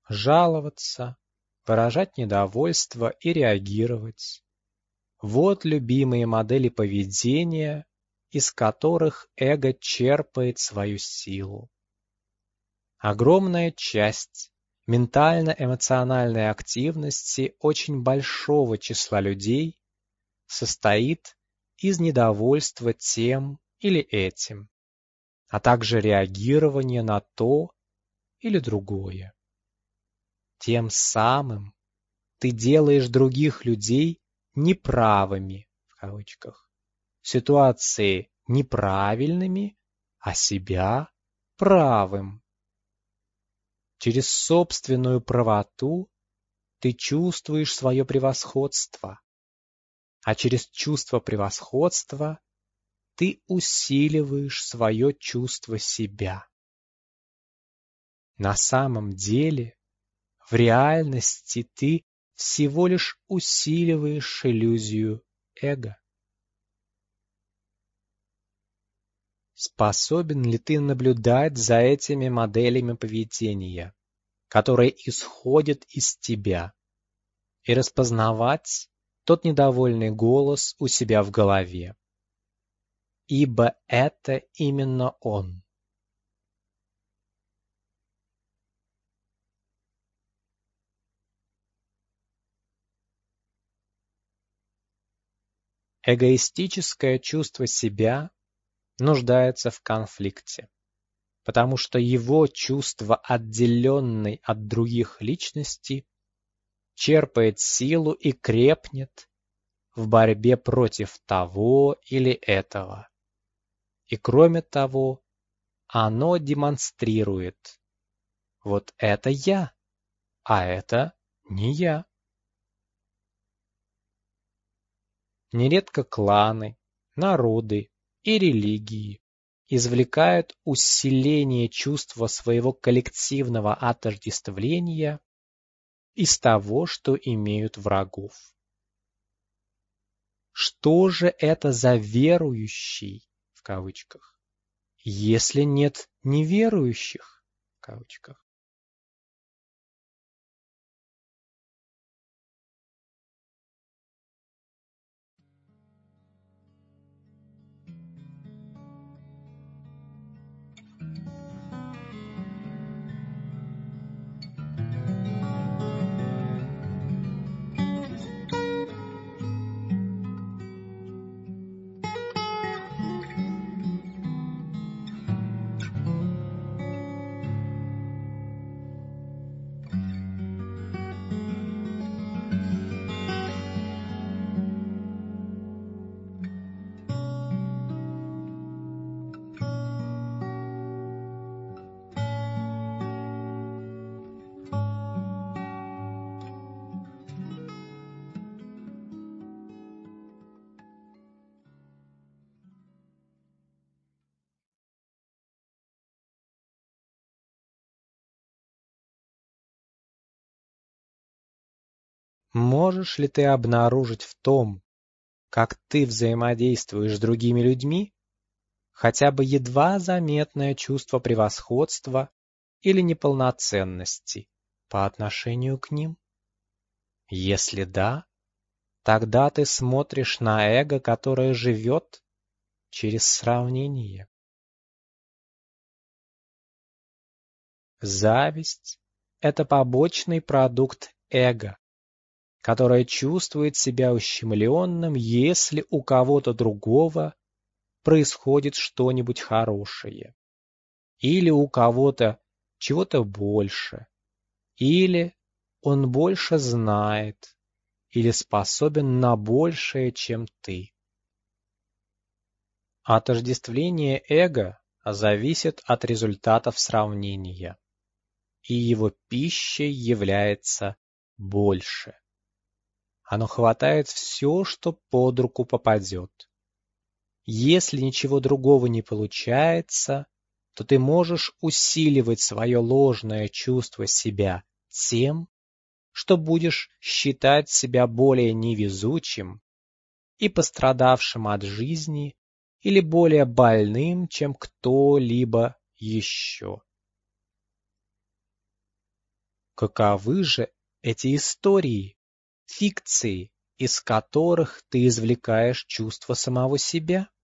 жаловаться, выражать недовольство и реагировать. Вот любимые модели поведения, из которых эго черпает свою силу. Огромная часть ментально-эмоциональной активности очень большого числа людей состоит из недовольства тем или этим, а также реагирования на то или другое. Тем самым ты делаешь других людей «неправыми» в кавычках, в ситуации неправильными, а себя правым. Через собственную правоту ты чувствуешь свое превосходство, а через чувство превосходства ты усиливаешь свое чувство себя. На самом деле, в реальности ты всего лишь усиливаешь иллюзию эго. Способен ли ты наблюдать за этими моделями поведения, которые исходят из тебя, и распознавать тот недовольный голос у себя в голове? Ибо это именно он. Эгоистическое чувство себя нуждается в конфликте, потому что его чувство, отделенной от других личностей, черпает силу и крепнет в борьбе против того или этого. И кроме того, оно демонстрирует: вот это я, а это не я. Нередко кланы, народы и религии извлекают усиление чувства своего коллективного отождествления из того, что имеют врагов. Что же это за верующий, в кавычках, если нет неверующих, в кавычках? Можешь ли ты обнаружить в том, как ты взаимодействуешь с другими людьми, хотя бы едва заметное чувство превосходства или неполноценности по отношению к ним? Если да, тогда ты смотришь на эго, которое живет через сравнение. Зависть — это побочный продукт эго, которое чувствует себя ущемленным, если у кого-то другого происходит что-нибудь хорошее, или у кого-то чего-то больше, или он больше знает, или способен на большее, чем ты. Отождествление эго зависит от результатов сравнения, и его пищей является больше. Оно хватает все, что под руку попадет. Если ничего другого не получается, то ты можешь усиливать свое ложное чувство себя тем, что будешь считать себя более невезучим и пострадавшим от жизни или более больным, чем кто-либо еще. Каковы же эти истории, фикции, из которых ты извлекаешь чувство самого себя?